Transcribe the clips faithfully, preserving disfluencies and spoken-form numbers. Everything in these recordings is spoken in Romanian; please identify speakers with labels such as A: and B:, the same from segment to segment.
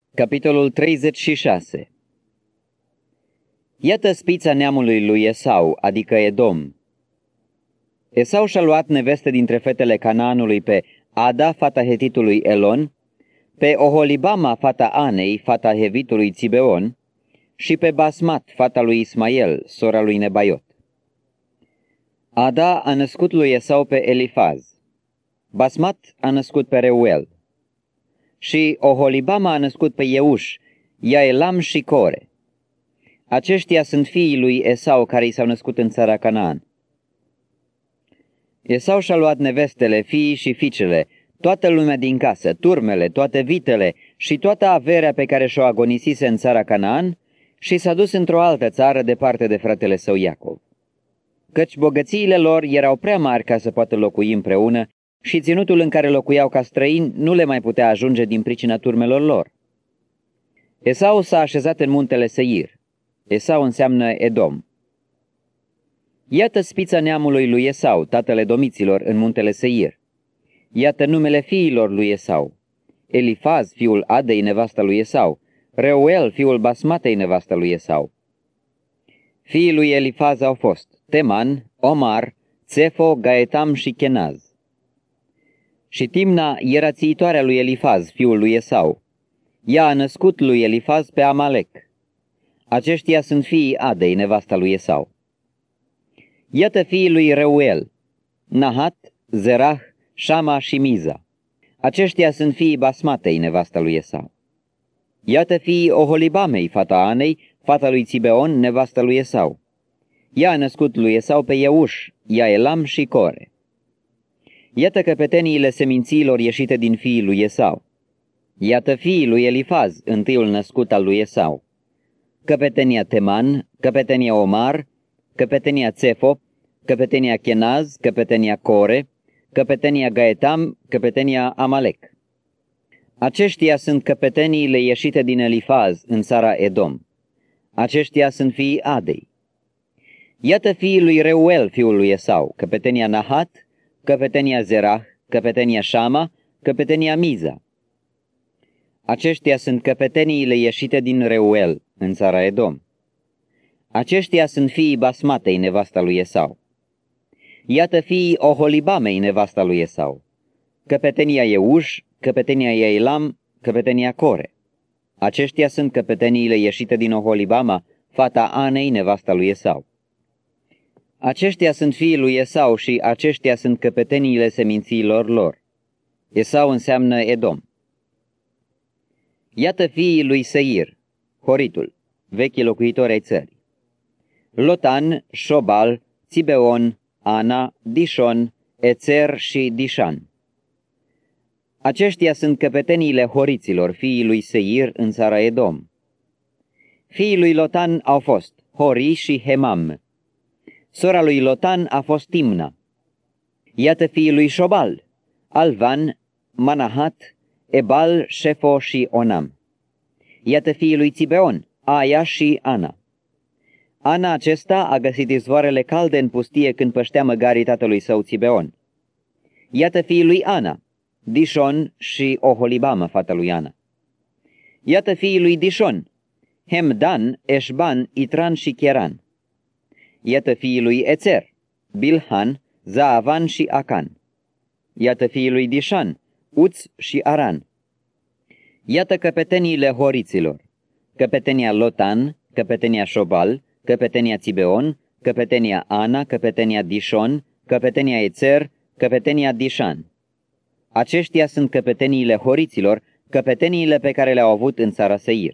A: Capitolul treizeci și șase. Iată spița neamului lui Esau, adică Edom. Esau și-a luat neveste dintre fetele Canaanului pe Ada, fata hetitului Elon, pe Oholibama, fata Anei, fata hevitului Țibeon, și pe Basmat, fata lui Ismael, sora lui Nebaiot. Ada a născut lui Esau pe Elifaz, Basmat a născut pe Reuel și Oholibama a născut pe Ieuș, Iaelam și Core. Aceștia sunt fiii lui Esau care i s-au născut în țara Canaan. Esau și-a luat nevestele, fiii și fiicele, toată lumea din casă, turmele, toate vitele și toată averea pe care și-o agonisise în țara Canaan și s-a dus într-o altă țară departe de fratele său Iacov. Căci bogățiile lor erau prea mari ca să poată locui împreună și ținutul în care locuiau ca străini nu le mai putea ajunge din pricina turmelor lor. Esau s-a așezat în muntele Seir. Esau înseamnă Edom. Iată spița neamului lui Esau, tatăl edomiților, în muntele Seir. Iată numele fiilor lui Esau: Elifaz, fiul Adei, nevasta lui Esau; Reuel, fiul Basmatei, nevasta lui Esau. Fiii lui Elifaz au fost Teman, Omar, Tsefo, Gaetam și Kenaz. Și Timna era țiitoarea lui Elifaz, fiul lui Esau. Ea a născut lui Elifaz pe Amalek. Aceștia sunt fiii Adei, nevasta lui Esau. Iată fiii lui Reuel: Nahat, Zerah, Shama și Miza. Aceștia sunt fiii Basmatei, nevasta lui Esau. Iată fiii Oholibamei, fata Anei, fata lui Țibeon, nevasta lui Esau. Ea a născut lui Esau pe Ieuș, Iaelam și Core. Iată căpeteniile semințiilor ieșite din fiii lui Esau. Iată fiii lui Elifaz, întâiul născut al lui Esau: căpetenia Teman, căpetenia Omar, căpetenia Tsefo, căpetenia Kenaz, căpetenia Core, căpetenia Gaetam, căpetenia Amalek. Aceștia sunt căpeteniile ieșite din Elifaz în țara Edom. Aceștia sunt fiii Adei. Iată fiii lui Reuel, fiul lui Esau: căpetenia Nahat, căpetenia Zerah, căpetenia Shama, căpetenia Miza. Aceștia sunt căpeteniile ieșite din Reuel în țara Edom. Aceștia sunt fiii Basmatei, nevasta lui Esau. Iată fiii Oholibamei, nevasta lui Esau: căpetenia Ieuș, căpetenia Iaelam, căpetenia Core. Aceștia sunt căpeteniile ieșite din Oholibama, fata Anei, nevasta lui Esau. Aceștia sunt fiii lui Esau și aceștia sunt căpeteniile semințiilor lor. Esau înseamnă Edom. Iată fiii lui Seir, Horitul, vechii locuitori ai țării: Lotan, Șobal, Țibeon, Ana, Dishon, Ețer și Dishan. Aceștia sunt căpeteniile horiților, fiii lui Seir, în țara Edom. Fiii lui Lotan au fost Hori și Hemam. Sora lui Lotan a fost Timna. Iată fiii lui Șobal: Alvan, Manahat, Ebal, Șefo și Onam. Iată fiii lui Țibeon: Aia și Ana. Ana acesta a găsit izvoarele calde în pustie când păștea măgarii tatălui său Țibeon. Iată fiii lui Ana: Dishon și Oholibama, fata lui Ana. Iată fiii lui Dishon: Hemdan, Eșban, Itran și Cheran. Iată fiii lui Ețer: Bilhan, Zaavan și Acan. Iată fiii lui Dishan: Uț și Aran. Iată căpeteniile horiților: căpetenia Lotan, căpetenia Șobal, căpetenia Țibeon, căpetenia Ana, căpetenia Dishon, căpetenia Ețer, căpetenia Dishan. Aceștia sunt căpeteniile horiților, căpeteniile pe care le-au avut în țara Seir.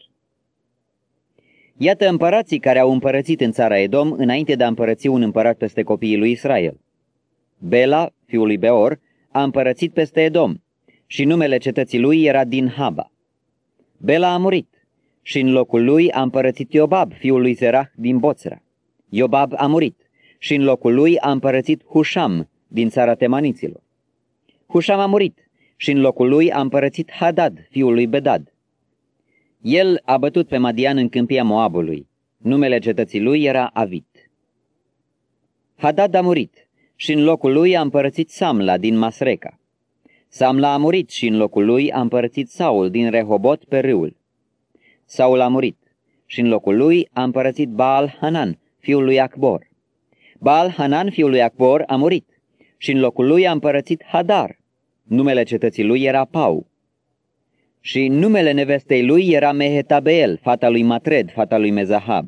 A: Iată împărații care au împărățit în țara Edom înainte de a împărăți un împărat peste copiii lui Israel. Bela, fiul lui Beor, a împărățit peste Edom și numele cetății lui era Dinhaba. Bela a murit și în locul lui a împărățit Iobab, fiul lui Zerah din Boțra. Iobab a murit și în locul lui a împărățit Hușam din țara temaniților. Hușam a murit și în locul lui a împărățit Hadad, fiul lui Bedad. El a bătut pe Madian în câmpia Moabului. Numele cetății lui era Avit. Hadad a murit și în locul lui a împărățit Samla din Masreca. Samla a murit și în locul lui a împărățit Saul din Rehobot pe râul. Saul a murit și în locul lui a împărățit Baal-Hanan, fiul lui Acbor. Baal-Hanan, fiul lui Acbor, a murit și în locul lui a împărățit Hadar. Numele cetății lui era Pau. Și numele nevestei lui era Mehetabeel, fata lui Matred, fata lui Mezahab.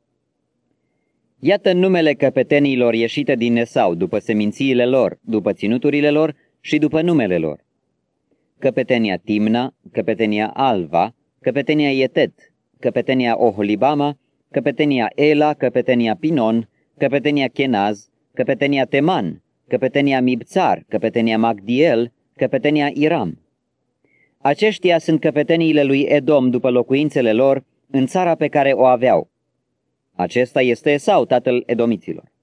A: Iată numele căpetenilor ieșite din Esau, după semințiile lor, după ținuturile lor și după numele lor. Căpetenia Timna, căpetenia Alva, căpetenia Ietet, căpetenia Oholibama, căpetenia Ela, căpetenia Pinon, căpetenia Kenaz, căpetenia Teman, căpetenia Mibțar, căpetenia Magdiel, căpetenia Iram. Aceștia sunt căpeteniile lui Edom după locuințele lor în țara pe care o aveau. Acesta este Esau, tatăl edomiților.